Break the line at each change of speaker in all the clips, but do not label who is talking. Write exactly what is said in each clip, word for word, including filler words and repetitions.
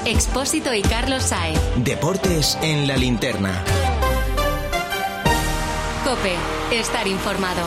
Expósito y Carlos Sáez.
Deportes en la linterna.
COPE. Estar informado.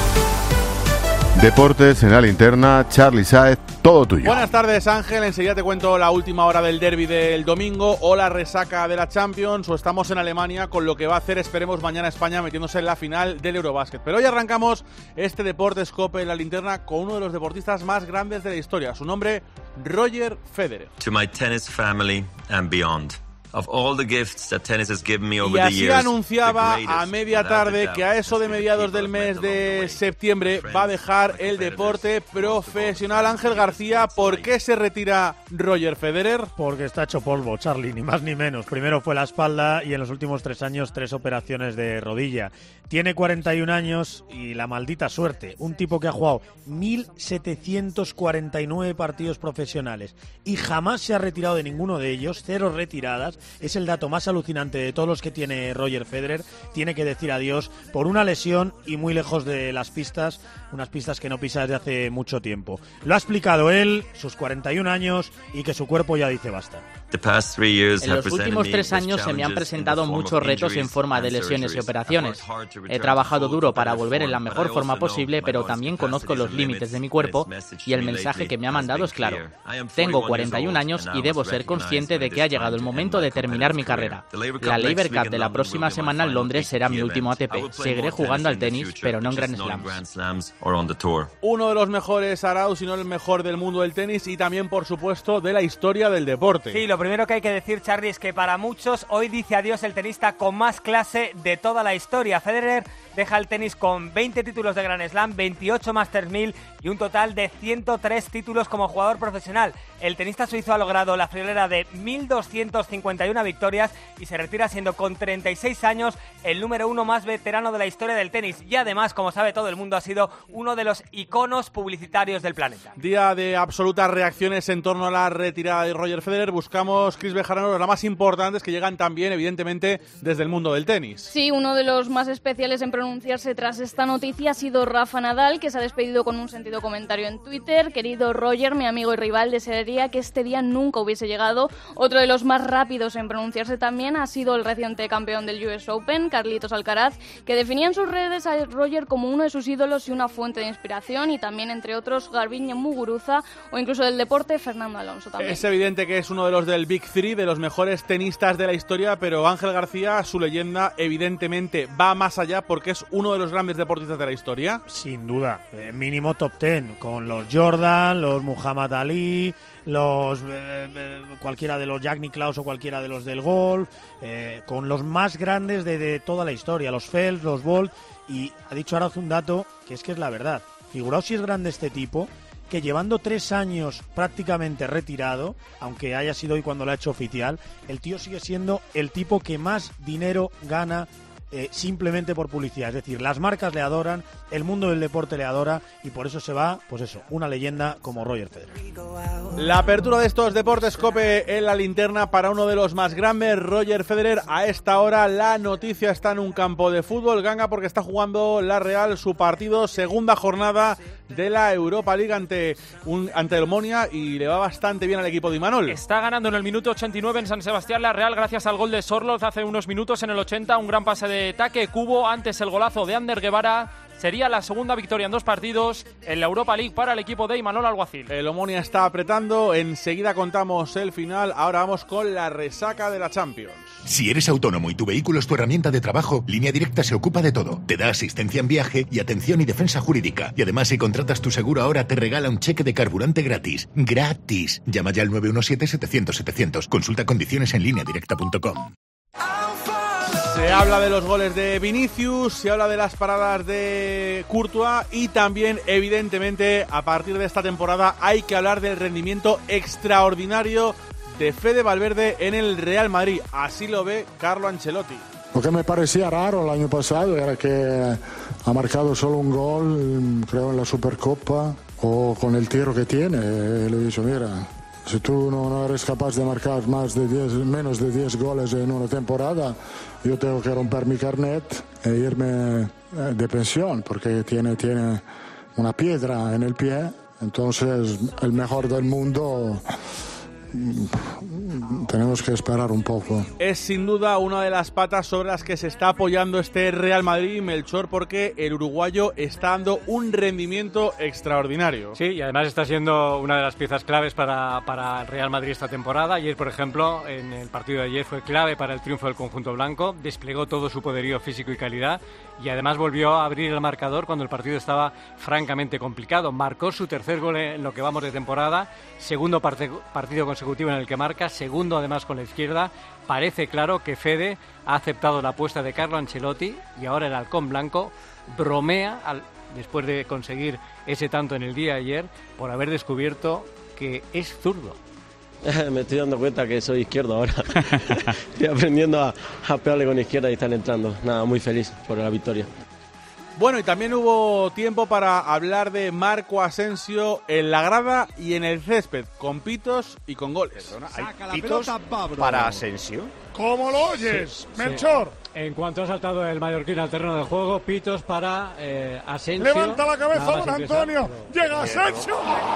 Deportes en la linterna, Charly Sáez, todo tuyo.
Buenas tardes, Ángel. Enseguida te cuento la última hora del derbi del domingo o la resaca de la Champions, o estamos en Alemania con lo que va a hacer, esperemos, mañana España metiéndose en la final del Eurobasket. Pero hoy arrancamos este Deportes COPE en la linterna con uno de los deportistas más grandes de la historia. Su nombre, Roger Federer.
To my tennis family and beyond. Of all the gifts that tennis has given me over
Y
the
así
years,
anunciaba
the
a media tarde que a eso de mediados del mes de septiembre va a dejar el deporte profesional. Ángel García, ¿por qué se retira Roger Federer?
Porque está hecho polvo, Charly, ni más ni menos. Primero fue la espalda y en los últimos tres años tres operaciones de rodilla. Tiene cuarenta y un años y la maldita suerte. Un tipo que ha jugado mil setecientos cuarenta y nueve partidos profesionales y jamás se ha retirado de ninguno de ellos, cero retiradas. Es el dato más alucinante de todos los que tiene Roger Federer. Tiene que decir adiós por una lesión y muy lejos de las pistas, unas pistas que no pisa desde hace mucho tiempo. Lo ha explicado él, sus cuarenta y un años, y que su cuerpo ya dice basta.
En los últimos tres años se me han presentado muchos retos en forma de lesiones y operaciones. He trabajado duro para volver en la mejor forma posible, pero también conozco los límites de mi cuerpo y el mensaje que me ha mandado es claro. Tengo cuarenta y un años y debo ser consciente de que ha llegado el momento de terminar mi carrera. La Laver Cup de la próxima semana en Londres será mi último A T P. Seguiré jugando al tenis, pero no en Grand Slams.
Uno de los mejores Arauz, si no el mejor del mundo del tenis y también, por supuesto, de la historia del deporte.
Sí, lo primero que hay que decir, Charly, es que para muchos hoy dice adiós el tenista con más clase de toda la historia. Federer deja el tenis con veinte títulos de Grand Slam, veintiocho Masters mil y un total de ciento tres títulos como jugador profesional. El tenista suizo ha logrado la friolera de mil doscientas cincuenta y una victorias y se retira siendo con treinta y seis años el número uno más veterano de la historia del tenis. Y además, como sabe todo el mundo, ha sido uno de los iconos publicitarios del planeta.
Día de absolutas reacciones en torno a la retirada de Roger Federer. Buscamos, Cris Bejarano, las más importantes que llegan también, evidentemente, desde el mundo del tenis.
Sí, uno de los más especiales en pronunciarse tras esta noticia ha sido Rafa Nadal, que se ha despedido con un sentido comentario en Twitter. Querido Roger, mi amigo y rival, desearía que este día nunca hubiese llegado. Otro de los más rápidos en pronunciarse también ha sido el reciente campeón del U S Open, Carlitos Alcaraz, que definía en sus redes a Roger como uno de sus ídolos y una fuente de inspiración, y también, entre otros, Garbiñe Muguruza o incluso del deporte, Fernando Alonso también.
Es evidente que es uno de los del Big Three, de los mejores tenistas de la historia, pero Ángel García, su leyenda, evidentemente va más allá porque es uno de los grandes deportistas de la historia.
Sin duda, eh, mínimo top ten, con los Jordan, los Muhammad Ali, los eh, eh, cualquiera de los Jack Nicklaus o cualquiera de los del golf, eh, con los más grandes de, de toda la historia, los Phelps, los Bolt. Y ha dicho ahora un dato que es que es la verdad. Figuraos si es grande este tipo, que llevando tres años prácticamente retirado, aunque haya sido hoy cuando lo ha hecho oficial, el tío sigue siendo el tipo que más dinero gana eh, simplemente por publicidad. Es decir, las marcas le adoran, el mundo del deporte le adora, y por eso se va, pues eso, una leyenda como Roger Federer.
La apertura de estos Deportes COPE en la linterna para uno de los más grandes, Roger Federer. A esta hora la noticia está en un campo de fútbol, ganga, porque está jugando la Real su partido, segunda jornada de la Europa League ante, un, ante el Omonia, y le va bastante bien al equipo de Imanol.
Está ganando en el minuto ochenta y nueve en San Sebastián la Real gracias al gol de Sorloz hace unos minutos en el ochenta, un gran pase de Taque Kubo, antes el golazo de Ander Guevara. Sería la segunda victoria en dos partidos en la Europa League para el equipo de Imanol Alguacil.
El Omonia está apretando, enseguida contamos el final. Ahora vamos con la resaca de la Champions.
Si eres autónomo y tu vehículo es tu herramienta de trabajo, Línea Directa se ocupa de todo. Te da asistencia en viaje y atención y defensa jurídica. Y además, si contratas tu seguro ahora, te regala un cheque de carburante gratis. ¡Gratis! Llama ya al nueve uno siete, setecientos, setecientos. Consulta condiciones en línea directa punto com.
Se habla de los goles de Vinicius, se habla de las paradas de Courtois y también, evidentemente, a partir de esta temporada hay que hablar del rendimiento extraordinario de Fede Valverde en el Real Madrid. Así lo ve Carlo Ancelotti.
Lo que me parecía raro el año pasado era que ha marcado solo un gol, creo, en la Supercopa, o con el tiro que tiene. Le he dicho, mira, si tú no, no eres capaz de marcar más de diez, menos de diez goles en una temporada, yo tengo que romper mi carnet e irme de pensión, porque tiene, tiene una piedra en el pie. Entonces, el mejor del mundo tenemos que esperar un poco.
Es sin duda una de las patas sobre las que se está apoyando este Real Madrid, Melchor, porque el uruguayo está dando un rendimiento extraordinario.
Sí, y además está siendo una de las piezas claves para, para el Real Madrid esta temporada. Ayer, por ejemplo, en el partido de ayer fue clave para el triunfo del conjunto blanco, desplegó todo su poderío físico y calidad y además volvió a abrir el marcador cuando el partido estaba francamente complicado. Marcó su tercer gol en lo que vamos de temporada, segundo parte, partido consecutivo en el que marca, segundo además con la izquierda. Parece claro que Fede ha aceptado la apuesta de Carlo Ancelotti y ahora el halcón blanco bromea al, después de conseguir ese tanto en el día de ayer por haber descubierto que es zurdo.
Me estoy dando cuenta que soy izquierdo ahora. Estoy aprendiendo a, a pegarle con izquierda y están entrando. Nada, muy feliz por la victoria.
Bueno, y también hubo tiempo para hablar de Marco Asensio en la grada y en el césped, con pitos y con goles.
Perdona, ¿hay pitos para Asensio?
¿Cómo lo oyes,
sí,
Melchor?
Sí. En cuanto ha saltado el mallorquín al terreno de juego, pitos para eh, Asensio.
Levanta la cabeza, don Antonio.
Pero...
Llega Asensio.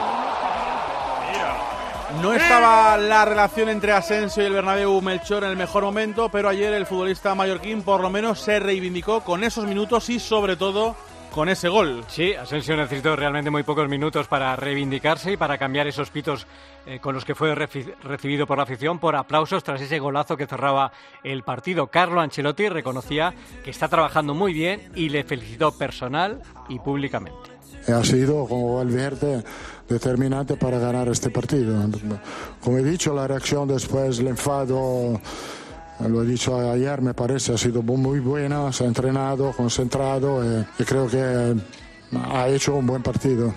No estaba la relación entre Asensio y el Bernabéu, Melchor, en el mejor momento, pero ayer el futbolista mallorquín por lo menos se reivindicó con esos minutos y sobre todo con ese gol.
Sí, Asensio necesitó realmente muy pocos minutos para reivindicarse y para cambiar esos pitos eh, con los que fue refi- recibido por la afición, por aplausos tras ese golazo que cerraba el partido. Carlo Ancelotti reconocía que está trabajando muy bien y le felicitó personal y públicamente.
Ha sido, como Valverde, determinante para ganar este partido. Como he dicho, la reacción después, el enfado, lo he dicho ayer, me parece, ha sido muy buena, se ha entrenado, concentrado y, y creo que ha hecho un buen partido.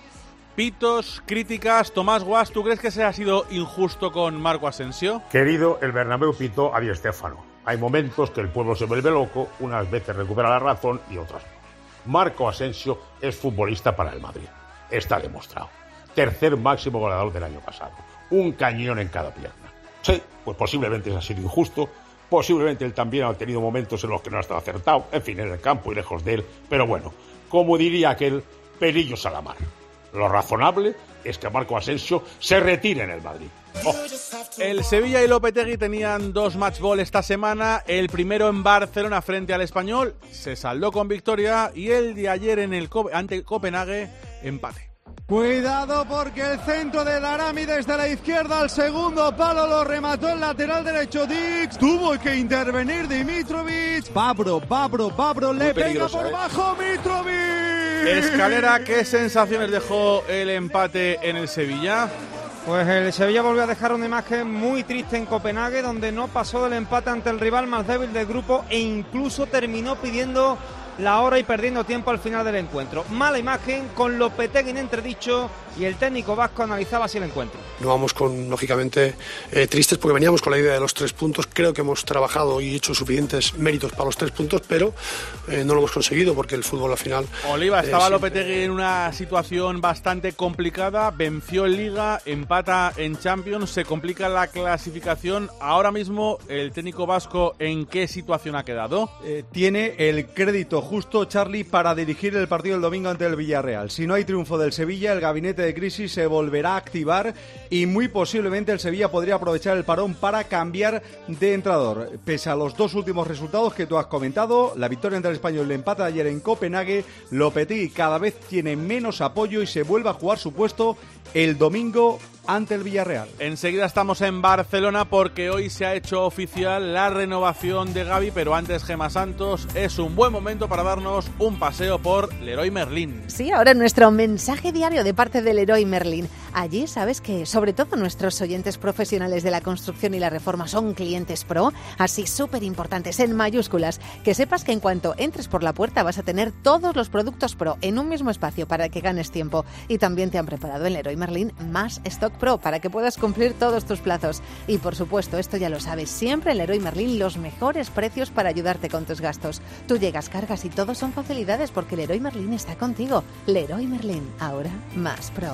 Pitos, críticas, Tomás Guas, ¿tú crees que se ha sido injusto con Marco Asensio?
Querido, el Bernabéu pitó a Di Stéfano. Hay momentos que el pueblo se vuelve loco, unas veces recupera la razón y otras no. Marco Asensio es futbolista para el Madrid. Está demostrado. Tercer máximo goleador del año pasado. Un cañón en cada pierna. Sí, pues posiblemente ha sido injusto. Posiblemente él también ha tenido momentos en los que no ha estado acertado. En fin, en el campo y lejos de él. Pero bueno, como diría aquel, pelillos a la mar. Lo razonable es que Marco Asensio se retire en el Madrid. Oh.
El Sevilla y Lopetegui tenían dos match ball esta semana. El primero en Barcelona frente al Español se saldó con victoria y el de ayer en el Co- ante Copenhague, empate.
Cuidado porque el centro de Darami desde la izquierda al segundo palo lo remató el lateral derecho Dix. Tuvo que intervenir Dimitrovic. Babro, Babro, Babro le pega por ¿eh? bajo Mitrovic.
Escalera, ¿qué sensaciones dejó el empate en el Sevilla?
Pues el Sevilla volvió a dejar una imagen muy triste en Copenhague, donde no pasó del empate ante el rival más débil del grupo e incluso terminó pidiendo la hora y perdiendo tiempo al final del encuentro. Mala imagen, con Lopetegui en entredicho y el técnico vasco analizaba así el encuentro.
No vamos con, lógicamente, eh, tristes porque veníamos con la idea de los tres puntos. Creo que hemos trabajado y hecho suficientes méritos para los tres puntos, pero eh, no lo hemos conseguido porque el fútbol al final...
Oliva, estaba
eh,
Lopetegui en una situación bastante complicada, venció en Liga, empata en Champions, se complica la clasificación. Ahora mismo, el técnico vasco, ¿en qué situación ha quedado?
Eh, tiene el crédito justo, Charlie, para dirigir el partido el domingo ante el Villarreal. Si no hay triunfo del Sevilla, el gabinete de crisis se volverá a activar y muy posiblemente el Sevilla podría aprovechar el parón para cambiar de entrenador. Pese a los dos últimos resultados que tú has comentado, la victoria ante el Español, el empate ayer en Copenhague, Lopetegui cada vez tiene menos apoyo y se vuelve a jugar su puesto el domingo ante el Villarreal.
Enseguida estamos en Barcelona porque hoy se ha hecho oficial la renovación de Gavi, pero antes, Gemma Santos, es un buen momento para darnos un paseo por Leroy Merlin.
Sí, ahora nuestro mensaje diario de parte de Leroy Merlin. Allí sabes que sobre todo nuestros oyentes profesionales de la construcción y la reforma son clientes pro, así súper importantes en mayúsculas. Que sepas que en cuanto entres por la puerta vas a tener todos los productos pro en un mismo espacio para que ganes tiempo. Y también te han preparado en Leroy Merlin más stock pro para que puedas cumplir todos tus plazos. Y por supuesto, esto ya lo sabes, siempre en Leroy Merlin los mejores precios para ayudarte con tus gastos. Tú llegas, cargas y todo son facilidades porque Leroy Merlin está contigo. Leroy Merlin, ahora más pro.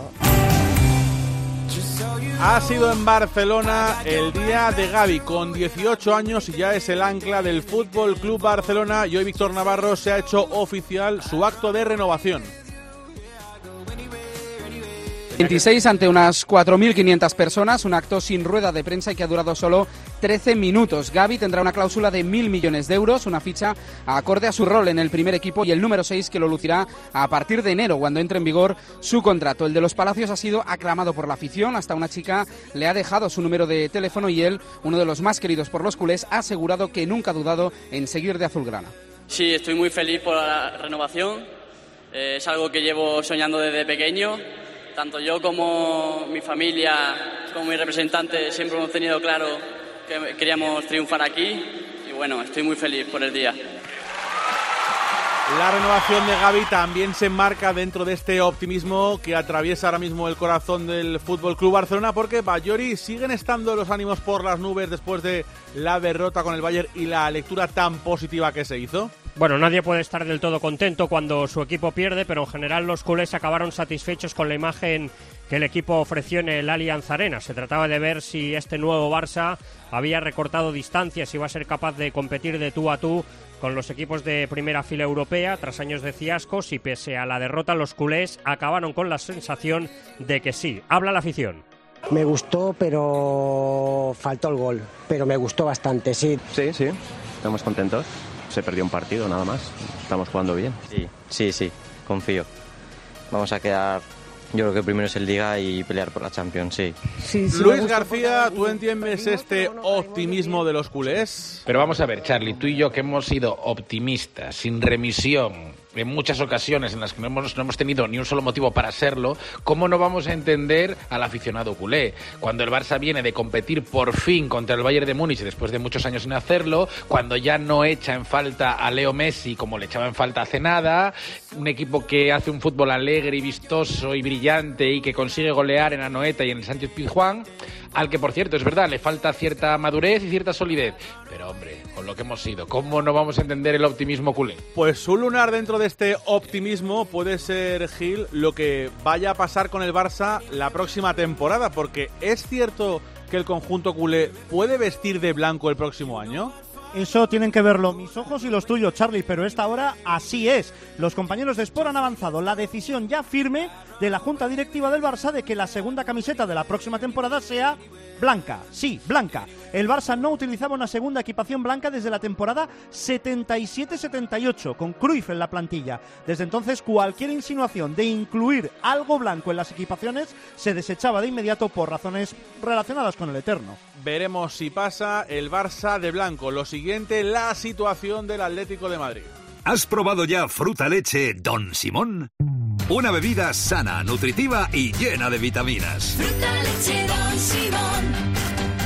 Ha sido en Barcelona el día de Gavi, con dieciocho años y ya es el ancla del Fútbol Club Barcelona, y hoy Víctor Navarro se ha hecho oficial su acto de renovación.
veintiséis ante unas cuatro mil quinientas personas, un acto sin rueda de prensa y que ha durado solo trece minutos. Gavi tendrá una cláusula de mil millones de euros, una ficha acorde a su rol en el primer equipo y el número seis que lo lucirá a partir de enero, cuando entre en vigor su contrato. El de los Palacios ha sido aclamado por la afición, hasta una chica le ha dejado su número de teléfono y él, uno de los más queridos por los culés, ha asegurado que nunca ha dudado en seguir de azulgrana.
Sí, estoy muy feliz por la renovación, eh, es algo que llevo soñando desde pequeño. Tanto yo como mi familia, como mi representante, siempre hemos tenido claro que queríamos triunfar aquí y bueno, estoy muy feliz por el día.
La renovación de Gavi también se enmarca dentro de este optimismo que atraviesa ahora mismo el corazón del F C Barcelona, porque Bayori, ¿siguen estando los ánimos por las nubes después de la derrota con el Bayern y la lectura tan positiva que se hizo?
Bueno, nadie puede estar del todo contento cuando su equipo pierde, pero en general los culés acabaron satisfechos con la imagen que el equipo ofreció en el Allianz Arena. Se trataba de ver si este nuevo Barça había recortado distancias y iba a ser capaz de competir de tú a tú con los equipos de primera fila europea tras años de fiascos, y pese a la derrota los culés acabaron con la sensación de que sí. Habla la afición.
Me gustó, pero faltó el gol, pero me gustó bastante, sí.
Sí, sí, estamos contentos. Se perdió un partido, nada más. Estamos jugando bien.
Sí, sí, sí, confío. Vamos a quedar, yo creo que primero es el Liga y pelear por la Champions, sí.
sí, sí Luis García, ¿tú entiendes este optimismo de los culés?
Pero vamos a ver, Charlie, tú y yo que hemos sido optimistas, sin remisión, en muchas ocasiones en las que no hemos, no hemos tenido ni un solo motivo para serlo, ¿cómo no vamos a entender al aficionado culé? Cuando el Barça viene de competir por fin contra el Bayern de Múnich después de muchos años sin hacerlo, cuando ya no echa en falta a Leo Messi como le echaba en falta hace nada, un equipo que hace un fútbol alegre y vistoso y brillante y que consigue golear en Anoeta y en el Sánchez Pizjuán, al que, por cierto, es verdad, le falta cierta madurez y cierta solidez. Pero, hombre, con lo que hemos sido, ¿cómo no vamos a entender el optimismo culé?
Pues un lunar dentro de este optimismo puede ser, Gil, lo que vaya a pasar con el Barça la próxima temporada, porque ¿es cierto que el conjunto culé puede vestir de blanco el próximo año?
Eso tienen que verlo mis ojos y los tuyos, Charlie, pero esta hora así es. Los compañeros de Sport han avanzado la decisión ya firme de la Junta Directiva del Barça de que la segunda camiseta de la próxima temporada sea blanca. Sí, blanca. El Barça no utilizaba una segunda equipación blanca desde la temporada setenta y siete setenta y ocho, con Cruyff en la plantilla. Desde entonces, cualquier insinuación de incluir algo blanco en las equipaciones se desechaba de inmediato por razones relacionadas con el Eterno.
Veremos si pasa el Barça de blanco. Lo siguiente, la situación del Atlético de Madrid.
¿Has probado ya Fruta Leche Don Simón? Una bebida sana, nutritiva y llena de vitaminas.
Fruta Leche Don Simón.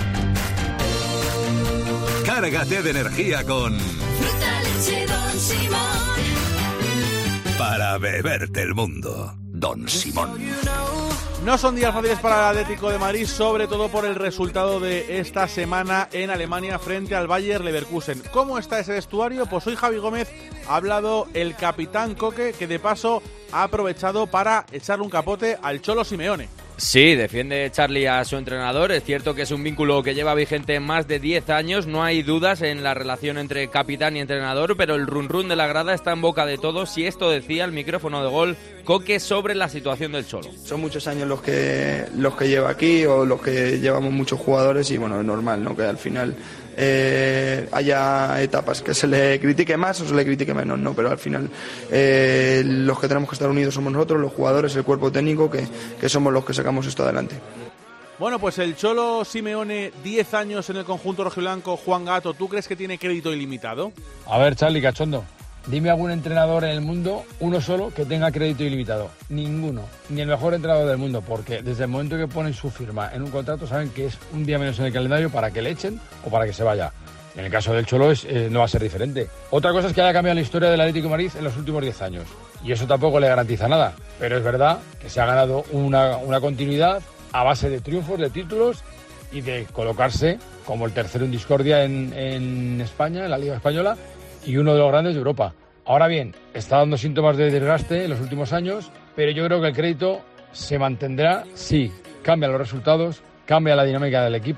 Cárgate de energía con
Fruta Leche Don Simón.
Para beberte el mundo, Don Simón.
No son días fáciles para el Atlético de Madrid, sobre todo por el resultado de esta semana en Alemania frente al Bayer Leverkusen. ¿Cómo está ese vestuario? Pues hoy Javi Gómez ha hablado el capitán Coque, que de paso ha aprovechado para echarle un capote al Cholo Simeone.
Sí, defiende Charlie a su entrenador. Es cierto que es un vínculo que lleva vigente más de diez años. No hay dudas en la relación entre capitán y entrenador, pero el run run de la grada está en boca de todos. Y esto decía el micrófono de Gol Coque sobre la situación del Cholo.
Son muchos años los que los que lleva aquí, o los que llevamos muchos jugadores, y bueno, es normal, ¿no?, que al final eh, haya etapas que se le critique más o se le critique menos, ¿no? Pero al final eh, los que tenemos que estar unidos somos nosotros, los jugadores, el cuerpo técnico, que, que somos los que sacamos esto adelante.
Bueno, pues el Cholo Simeone, diez años en el conjunto rojiblanco. Juan Gato, ¿tú crees que tiene crédito ilimitado?
A ver, Charlie, cachondo, dime algún entrenador en el mundo, uno solo, que tenga crédito ilimitado. Ninguno, ni el mejor entrenador del mundo, porque desde el momento que ponen su firma en un contrato saben que es un día menos en el calendario para que le echen o para que se vaya. En el caso del Cholo es, eh, no va a ser diferente. Otra cosa es que haya cambiado la historia del Atlético de Madrid en los últimos diez años, y eso tampoco le garantiza nada, pero es verdad que se ha ganado una, una continuidad a base de triunfos, de títulos y de colocarse como el tercero en discordia en, en España, en la Liga Española, y uno de los grandes de Europa. Ahora bien, está dando síntomas de desgaste en los últimos años, pero yo creo que el crédito se mantendrá si cambian los resultados, cambia la dinámica del equipo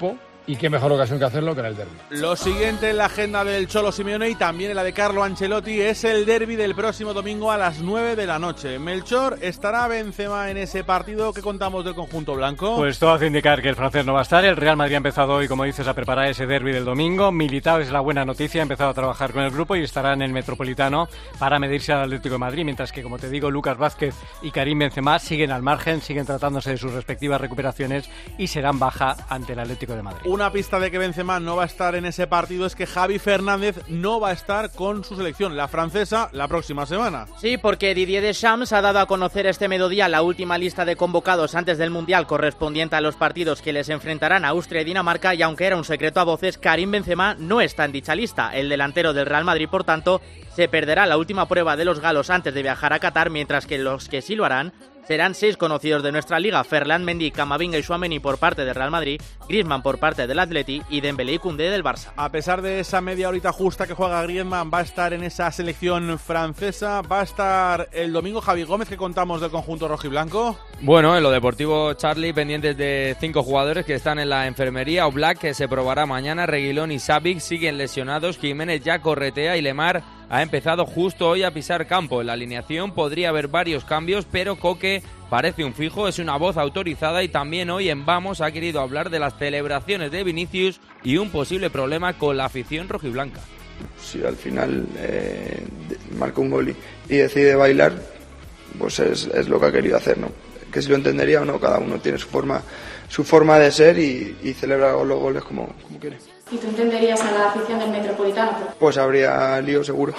y qué mejor ocasión que hacerlo que en el derbi.
Lo siguiente en la agenda del Cholo Simeone y también en la de Carlo Ancelotti es el derbi del próximo domingo a las nueve de la noche. Melchor, ¿estará Benzema en ese partido? ¿Qué contamos del conjunto blanco?
Pues todo hace indicar que el francés no va a estar. El Real Madrid ha empezado hoy, como dices, a preparar ese derbi del domingo. Militao es la buena noticia, ha empezado a trabajar con el grupo y estará en el Metropolitano para medirse al Atlético de Madrid, mientras que, como te digo, Lucas Vázquez y Karim Benzema siguen al margen, siguen tratándose de sus respectivas recuperaciones y serán baja ante el Atlético de Madrid.
Una pista de que Benzema no va a estar en ese partido es que Javi Fernández no va a estar con su selección, la francesa, la próxima semana.
Sí, porque Didier Deschamps ha dado a conocer este mediodía la última lista de convocados antes del Mundial correspondiente a los partidos que les enfrentarán a Austria y Dinamarca, y aunque era un secreto a voces, Karim Benzema no está en dicha lista. El delantero del Real Madrid, por tanto, se perderá la última prueba de los galos antes de viajar a Qatar, mientras que los que sí lo harán serán seis conocidos de nuestra liga: Ferland, Mendy, Camavinga y Tchouaméni por parte del Real Madrid, Griezmann por parte del Atleti y Dembélé y Koundé del Barça.
A pesar de esa media horita justa que juega Griezmann, va a estar en esa selección francesa, va a estar el domingo Javi Gómez. ¿Qué contamos del conjunto rojiblanco?
Bueno, en lo deportivo, Charlie, pendientes de cinco jugadores que están en la enfermería. Oblak, que se probará mañana, Reguilón y Savic siguen lesionados, Jiménez ya corretea y Lemar ha empezado justo hoy a pisar campo. En la alineación podría haber varios cambios, pero Coque parece un fijo, es una voz autorizada, y también hoy en Vamos ha querido hablar de las celebraciones de Vinicius y un posible problema con la afición rojiblanca.
Si al final eh, marca un gol y, y decide bailar, pues es, es lo que ha querido hacer, ¿no? Que si lo entendería o no, cada uno tiene su forma, su forma de ser y, y celebra los goles como, como quiere.
¿Y tú entenderías a la afición del Metropolitano?
Pues habría lío seguro,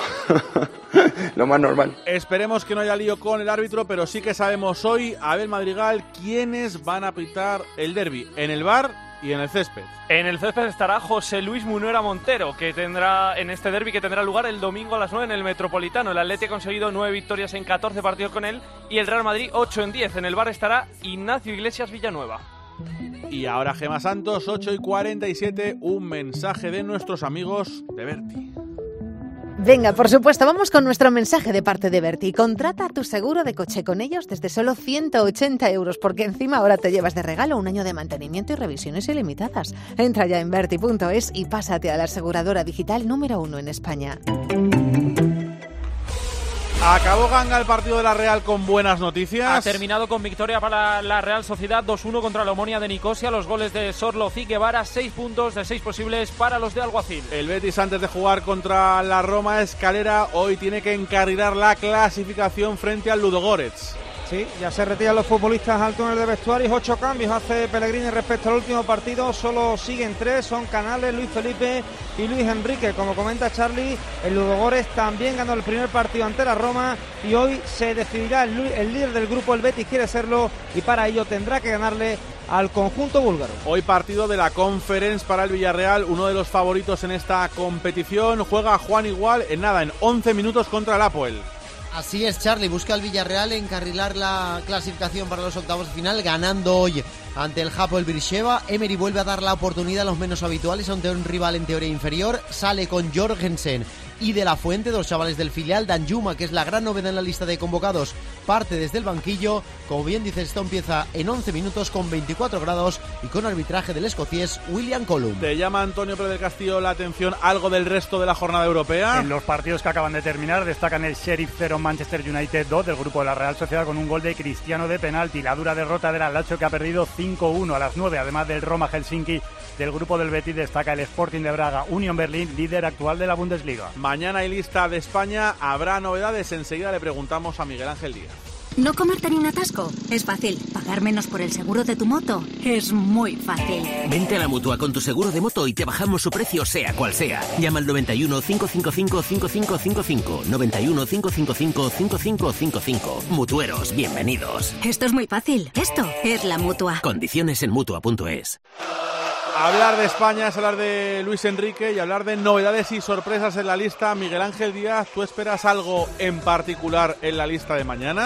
lo más normal.
Esperemos que no haya lío con el árbitro, pero sí que sabemos hoy, Abel Madrigal, quiénes van a pitar el derbi en el V A R y en el césped.
En el césped estará José Luis Munuera Montero, que tendrá en este derbi que tendrá lugar el domingo a las nueve en el Metropolitano. El Atleti ha conseguido nueve victorias en catorce partidos con él y el Real Madrid ocho en diez. En el V A R estará Ignacio Iglesias Villanueva.
Y ahora, Gema Santos, ocho y cuarenta y siete, un mensaje de nuestros amigos de Berti.
Venga, por supuesto, vamos con nuestro mensaje de parte de Berti. Contrata tu seguro de coche con ellos desde solo ciento ochenta euros, porque encima ahora te llevas de regalo un año de mantenimiento y revisiones ilimitadas. Entra ya en berti punto es y pásate a la aseguradora digital número uno en España.
Acabó, Ganga, el partido de la Real con buenas noticias.
Ha terminado con victoria para la Real Sociedad, dos uno contra la Omonia de Nicosia. Los goles de Sorloz y Guevara, seis puntos de seis posibles para los de Alguacil.
El Betis, antes de jugar contra la Roma, Escalera, hoy tiene que encarrilar la clasificación frente al Ludogorets.
Sí, ya se retiran los futbolistas al túnel de vestuarios. Ocho cambios hace Pellegrini respecto al último partido. Solo siguen tres, son Canales, Luis Felipe y Luis Enrique. Como comenta Charlie, el Ludogorets también ganó el primer partido ante la Roma y hoy se decidirá el, el líder del grupo. El Betis quiere serlo y para ello tendrá que ganarle al conjunto búlgaro.
Hoy partido de la Conference para el Villarreal, uno de los favoritos en esta competición. Juega Juan Igual en nada, en once minutos contra el Apoel.
Así es, Charlie, busca al Villarreal encarrilar la clasificación para los octavos de final, ganando hoy ante el Hapoel Beersheva. Emery vuelve a dar la oportunidad a los menos habituales ante un rival en teoría inferior. Sale con Jorgensen y De La Fuente, dos chavales del filial. Danjuma, que es la gran novedad en la lista de convocados, parte desde el banquillo. Como bien dice, esto empieza en once minutos con veinticuatro grados y con arbitraje del escocés William Colum.
¿Te llama, Antonio Pérez del Castillo, la atención algo del resto de la jornada europea?
En los partidos que acaban de terminar destacan el Sheriff cero, Manchester United dos del grupo de la Real Sociedad con un gol de Cristiano de penalti. La dura derrota del Lazio, que ha perdido cinco uno a las nueve, además del Roma Helsinki. Del grupo del Betis destaca el Sporting de Braga, Union Berlín, líder actual de la Bundesliga.
Mañana hay lista de España, habrá novedades. Enseguida le preguntamos a Miguel Ángel Díaz.
¿No comerte ni un atasco? Es fácil. ¿Pagar menos por el seguro de tu moto? Es muy fácil.
Vente a la Mutua con tu seguro de moto y te bajamos su precio sea cual sea. Llama al noventa y uno, cinco cinco cinco, cinco cinco cinco cinco. noventa y uno, cinco cinco cinco, cinco cinco cinco cinco. Mutueros, bienvenidos.
Esto es muy fácil. Esto es la Mutua.
Condiciones en Mutua punto es.
Hablar de España es hablar de Luis Enrique y hablar de novedades y sorpresas en la lista. Miguel Ángel Díaz, ¿tú esperas algo en particular en la lista de mañana?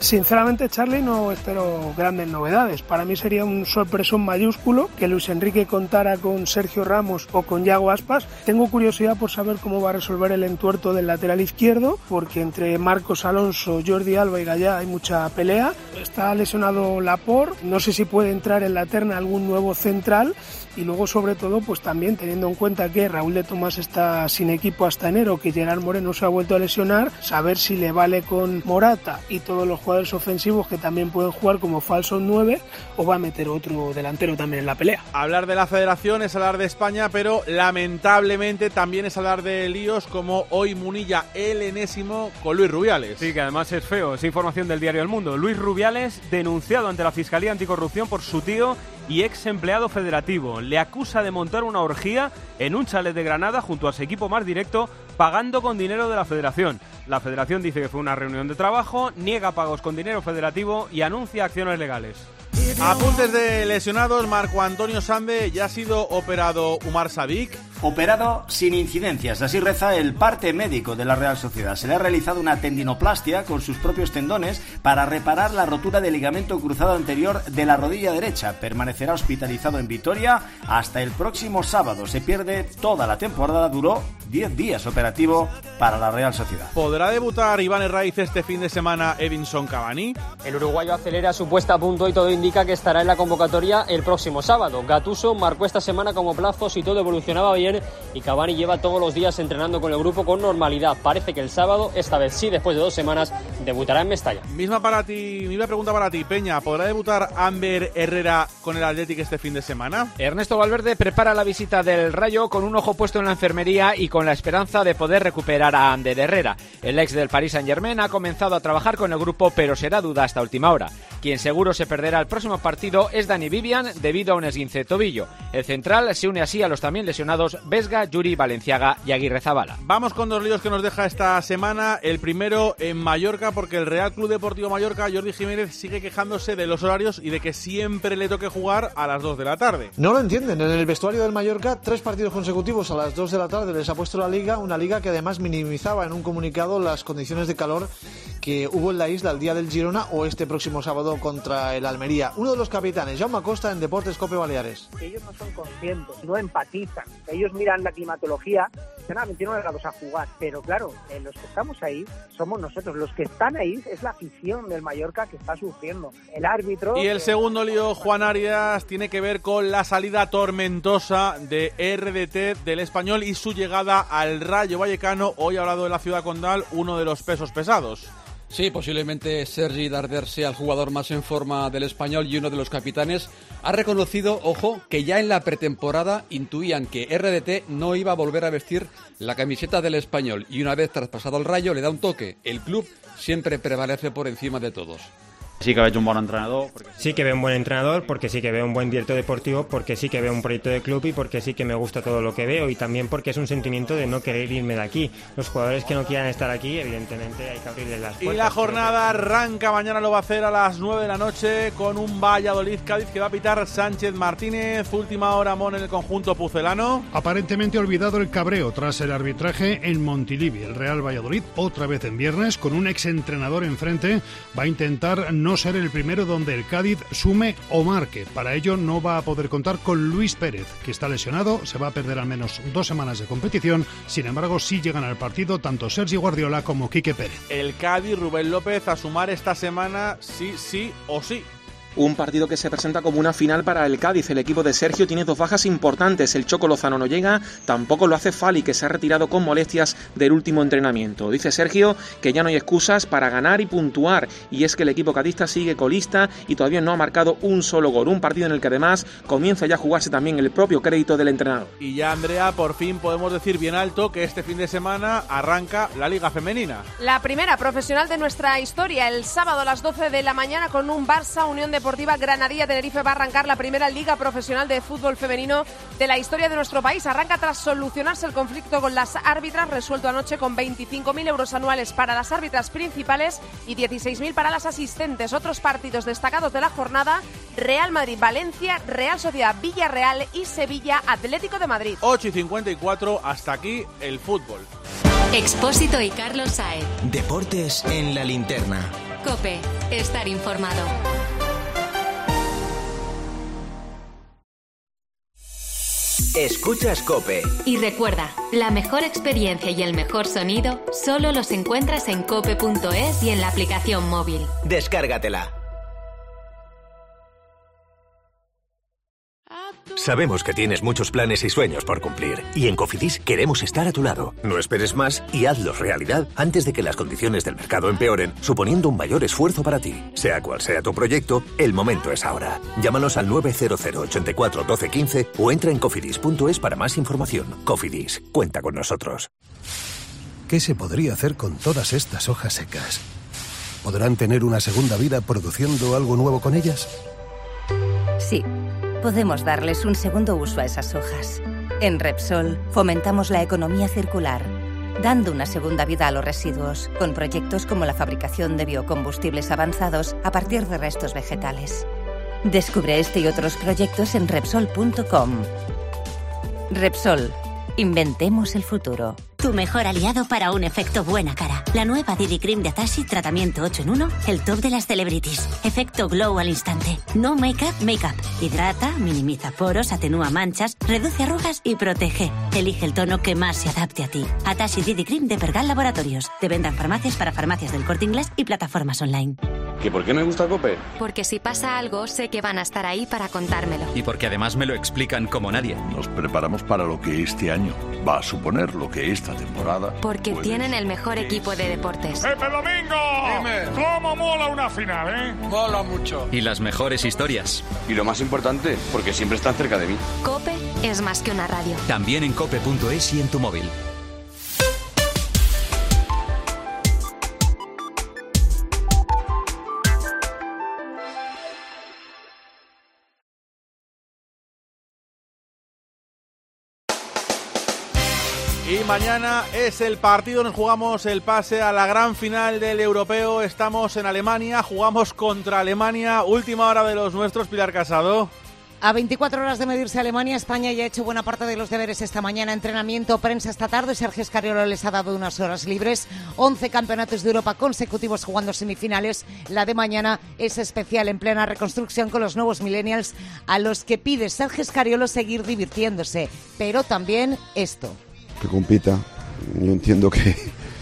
Sinceramente, Charlie, no espero grandes novedades. Para mí sería un sorpresón mayúsculo que Luis Enrique contara con Sergio Ramos o con Yago Aspas. Tengo curiosidad por saber cómo va a resolver el entuerto del lateral izquierdo, porque entre Marcos Alonso, Jordi Alba y Gallá hay mucha pelea. Está lesionado Laporte, no sé si puede entrar en la terna algún nuevo central. Y luego, sobre todo, pues también teniendo en cuenta que Raúl de Tomás está sin equipo hasta enero, que Gerard Moreno se ha vuelto a lesionar, saber si le vale con Morata y todos los jugadores ofensivos que también pueden jugar como falso nueve, o va a meter otro delantero también en la pelea.
Hablar de la Federación es hablar de España, pero lamentablemente también es hablar de líos como hoy Munilla, el enésimo con Luis Rubiales.
Sí, que además es feo, es información del diario El Mundo. Luis Rubiales denunciado ante la Fiscalía Anticorrupción por su tío y ex empleado federativo. Le acusa de montar una orgía en un chalet de Granada junto a su equipo más directo, pagando con dinero de la Federación. La Federación dice que fue una reunión de trabajo, niega pagos con dinero federativo y anuncia acciones legales.
Apuntes de lesionados. Marco Antonio Sambe, ya ha sido operado Umar Sabic.
Operado sin incidencias, así reza el parte médico de la Real Sociedad. Se le ha realizado una tendinoplastia con sus propios tendones para reparar la rotura del ligamento cruzado anterior de la rodilla derecha. Permanecerá hospitalizado en Vitoria hasta el próximo sábado. Se pierde toda la temporada, duró diez días operativo para la Real Sociedad.
¿Podrá debutar Iván Herraiz este fin de semana Edinson Cavani?
El uruguayo acelera su puesta a punto y todo indica que estará en la convocatoria el próximo sábado. Gattuso marcó esta semana como plazo si todo evolucionaba bien, y Cavani lleva todos los días entrenando con el grupo con normalidad. Parece que el sábado, esta vez sí, después de dos semanas, debutará en Mestalla.
Misma para ti, misma pregunta para ti, Peña. ¿Podrá debutar Ander Herrera con el Athletic este fin de semana?
Ernesto Valverde prepara la visita del Rayo con un ojo puesto en la enfermería y con la esperanza de poder recuperar a Ander Herrera. El ex del Paris Saint-Germain ha comenzado a trabajar con el grupo, pero será duda hasta última hora. Quien seguro se perderá el próximo partido es Dani Vivian debido a un esguince de tobillo. El central se une así a los también lesionados Vesga, Yuri, Valenciaga y Aguirre Zabala.
Vamos con dos líos que nos deja esta semana. El primero en Mallorca, porque el Real Club Deportivo Mallorca, Jordi Jiménez, sigue quejándose de los horarios y de que siempre le toque jugar a las dos de la tarde.
No lo entienden. En el vestuario del Mallorca, tres partidos consecutivos a las dos de la tarde les ha puesto la Liga, una Liga que además minimizaba en un comunicado las condiciones de calor que hubo en la isla el día del Girona o este próximo sábado contra el Almería. Uno de los capitanes, Jaume Acosta, en Deportes Cope Baleares.
Ellos no son conscientes, no empatizan. Ellos miran la climatología, dicen, ah, veintinueve grados a jugar. Pero claro, eh, los que estamos ahí somos nosotros. Los que están ahí es la afición del Mallorca que está sufriendo. El árbitro...
Y el segundo lío, Juan Arias, tiene que ver con la salida tormentosa de R D T del Español y su llegada al Rayo Vallecano. Hoy ha hablado de la Ciudad Condal, uno de los pesos pesados.
Sí, posiblemente Sergi Darder sea el jugador más en forma del Español y uno de los capitanes. Ha reconocido, ojo, que ya en la pretemporada intuían que R D T no iba a volver a vestir la camiseta del Español y una vez traspasado al Rayo le da un toque. El club siempre prevalece por encima de todos.
Sí que veig un bon entrenador.
Porque... Sí que veo un buen entrenador, porque sí que veo un buen director deportivo, porque sí que veo un proyecto de club y porque sí que me gusta todo lo que veo y también porque es un sentimiento de no querer irme de aquí. Los jugadores que no quieran estar aquí, evidentemente hay que abrirles las puertas.
Y la jornada arranca, mañana lo va a hacer a las nueve de la noche con un Valladolid-Cádiz que va a pitar Sánchez Martínez. Última hora, Mon, en el conjunto pucelano.
Aparentemente olvidado el cabreo tras el arbitraje en Montilivi. El Real Valladolid, otra vez en viernes, con un exentrenador enfrente, va a intentar no ser el primero donde el Cádiz sume o marque. Para ello no va a poder contar con Luis Pérez, que está lesionado, se va a perder al menos dos semanas de competición. Sin embargo, sí llegan al partido tanto Sergi Guardiola como Quique Pérez.
El Cádiz, Rubén López, a sumar esta semana sí, sí o sí.
Un partido que se presenta como una final para el Cádiz. El equipo de Sergio tiene dos bajas importantes. El Choco Lozano no llega, tampoco lo hace Fali, que se ha retirado con molestias del último entrenamiento. Dice Sergio que ya no hay excusas para ganar y puntuar. Y es que el equipo cadista sigue colista y todavía no ha marcado un solo gol. Un partido en el que además comienza ya a jugarse también el propio crédito del entrenador.
Y ya, Andrea, por fin podemos decir bien alto que este fin de semana arranca la Liga Femenina.
La primera profesional de nuestra historia. El sábado a las doce de la mañana con un Barça Unión de Deportiva Granadilla Tenerife va a arrancar la primera liga profesional de fútbol femenino de la historia de nuestro país. Arranca tras solucionarse el conflicto con las árbitras, resuelto anoche con veinticinco mil euros anuales para las árbitras principales y dieciséis mil para las asistentes. Otros partidos destacados de la jornada: Real Madrid-Valencia, Real Sociedad Villarreal y Sevilla Atlético de Madrid.
ocho y cincuenta y cuatro, hasta aquí el fútbol.
Expósito y Carlos Saez.
Deportes en la linterna.
COPE. Estar informado.
Escuchas COPE.
Y recuerda, la mejor experiencia y el mejor sonido solo los encuentras en cope punto es y en la aplicación móvil.
Descárgatela.
Sabemos que tienes muchos planes y sueños por cumplir, y en Cofidis queremos estar a tu lado. No esperes más y hazlos realidad antes de que las condiciones del mercado empeoren, suponiendo un mayor esfuerzo para ti. Sea cual sea tu proyecto, el momento es ahora. Llámanos al nueve cero cero, ochenta y cuatro, doce, quince o entra en cofidis punto es para más información. Cofidis, cuenta con nosotros.
¿Qué se podría hacer con todas estas hojas secas? ¿Podrán tener una segunda vida produciendo algo nuevo con ellas?
Sí. Podemos darles un segundo uso a esas hojas. En Repsol fomentamos la economía circular, dando una segunda vida a los residuos, con proyectos como la fabricación de biocombustibles avanzados a partir de restos vegetales. Descubre este y otros proyectos en Repsol punto com. Repsol. Inventemos el futuro.
Tu mejor aliado para un efecto buena cara. La nueva Didi Cream de Atashi, tratamiento ocho en uno, el top de las celebrities. Efecto glow al instante. No make-up, make-up. Hidrata, minimiza poros, atenúa manchas, reduce arrugas y protege. Elige el tono que más se adapte a ti. Atashi Didi Cream de Pergal Laboratorios. De venta en farmacias para farmacias del Corte Inglés y plataformas online.
¿Que por qué me gusta COPE?
Porque si pasa algo, sé que van a estar ahí para contármelo.
Y porque además me lo explican como nadie.
Nos preparamos para lo que este año va a suponer, lo que esta temporada...
Porque
puede...
tienen el mejor equipo de deportes.
¡Pepe Domingo! Dime. ¿Cómo mola una final, eh?
Mola mucho.
Y las mejores historias.
Y lo más importante, porque siempre están cerca de mí.
COPE es más que una radio.
También en cope punto es y en tu móvil.
Y mañana es el partido, nos jugamos el pase a la gran final del europeo. Estamos en Alemania, jugamos contra Alemania. Última hora de los nuestros, Pilar Casado.
A veinticuatro horas de medirse Alemania, España ya ha hecho buena parte de los deberes esta mañana. Entrenamiento, prensa esta tarde. Sergio Scariolo les ha dado unas horas libres. once campeonatos de Europa consecutivos jugando semifinales. La de mañana es especial, en plena reconstrucción con los nuevos millennials, a los que pide Sergio Scariolo seguir divirtiéndose. Pero también esto.
Que compita. Yo entiendo que,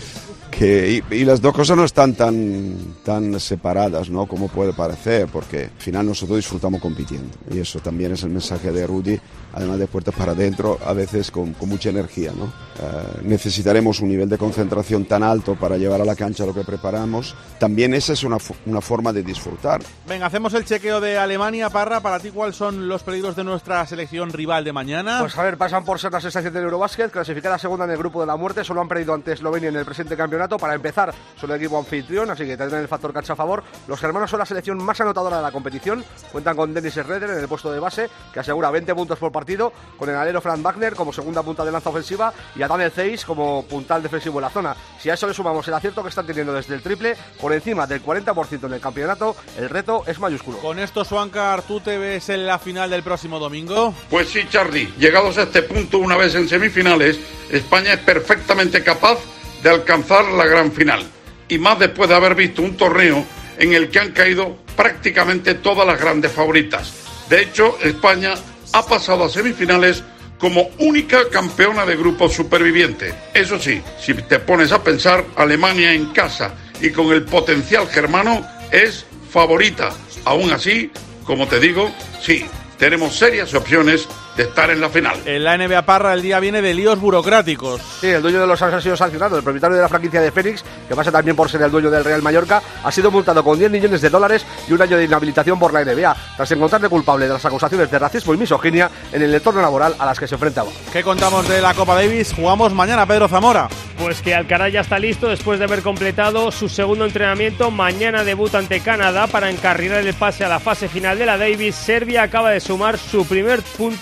que y, y las dos cosas no están tan, tan separadas, ¿no? Como puede parecer, porque al final nosotros disfrutamos compitiendo y eso también es el mensaje de Rudy, además de puertas para adentro, a veces con, con mucha energía, ¿no? Uh, necesitaremos un nivel de concentración tan alto para llevar a la cancha lo que preparamos. También esa es una, una forma de disfrutar.
Venga, hacemos el chequeo de Alemania. Parra, para ti, ¿cuáles son los peligros de nuestra selección rival de mañana?
Pues a ver, pasan por ser la sensación del Eurobasket, clasificada segunda en el grupo de la muerte, solo han perdido ante Eslovenia en el presente campeonato. Para empezar, son el equipo anfitrión, así que tendrán el factor cancha a favor. Los germanos son la selección más anotadora de la competición, cuentan con Dennis Schroeder en el puesto de base, que asegura veinte puntos por partido, con el alero Frank Wagner como segunda punta de lanza ofensiva y a Daniel Zeiss como puntal defensivo en la zona. Si a eso le sumamos el acierto que están teniendo desde el triple, por encima del cuarenta por ciento en el campeonato, el reto es mayúsculo.
Con esto, Swankar, ¿tú te ves en la final del próximo domingo?
Pues sí, Charlie. Llegados a este punto, una vez en semifinales, España es perfectamente capaz de alcanzar la gran final. Y más después de haber visto un torneo en el que han caído prácticamente todas las grandes favoritas. De hecho, España ha pasado a semifinales como única campeona de grupo superviviente. Eso sí, si te pones a pensar, Alemania en casa y con el potencial germano es favorita. Aún así, como te digo, sí, tenemos serias opciones de estar en la final.
En la N B A, Parra, el día viene de líos burocráticos.
Sí, el dueño de los Suns ha sido sancionado. El propietario de la franquicia de Phoenix, que pasa también por ser el dueño del Real Mallorca, ha sido multado con diez millones de dólares y un año de inhabilitación por la N B A, tras encontrarle culpable de las acusaciones de racismo y misoginia en el entorno laboral a las que se enfrentaba.
¿Qué contamos de la Copa Davis? Jugamos mañana, Pedro Zamora.
Pues que Alcaraz ya está listo después de haber completado su segundo entrenamiento. Mañana debuta ante Canadá para encarrilar el pase a la fase final de la Davis. Serbia acaba de sumar su primer punto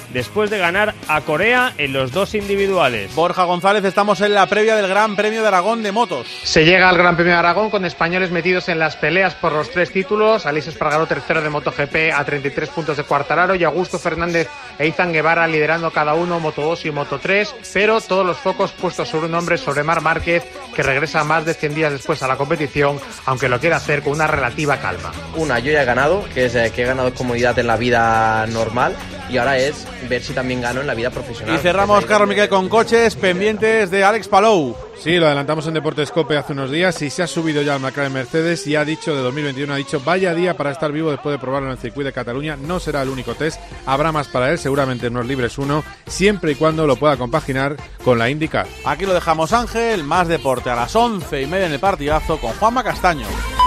después de ganar a Corea en los dos individuales.
Borja González, estamos en la previa del Gran Premio de Aragón de motos.
Se llega al Gran Premio de Aragón con españoles metidos en las peleas por los tres títulos. Aleix Espargaró tercero de MotoGP a treinta y tres puntos de Quartararo y Augusto Fernández e Izan Guevara liderando cada uno Moto dos y Moto tres, pero todos los focos puestos sobre un hombre, sobre Marc Márquez, que regresa más de cien días después a la competición, aunque lo quiere hacer con una relativa calma.
Una, yo ya he ganado, que es eh, que he ganado comodidad en la vida normal, y ahora es ver si también gano en la vida profesional.
Y cerramos, Carlos Miquel, con coches pendientes de Alex Palou.
Sí, lo adelantamos en Deportes COPE hace unos días y se ha subido ya al McLaren Mercedes y ha dicho de dos mil veintiuno, ha dicho vaya día para estar vivo después de probarlo en el circuito de Cataluña. No será el único test, habrá más para él, seguramente en unos libres uno, siempre y cuando lo pueda compaginar con la IndyCar.
Aquí lo dejamos, Ángel, más deporte a las once y media en el partidazo con Juanma Castaño.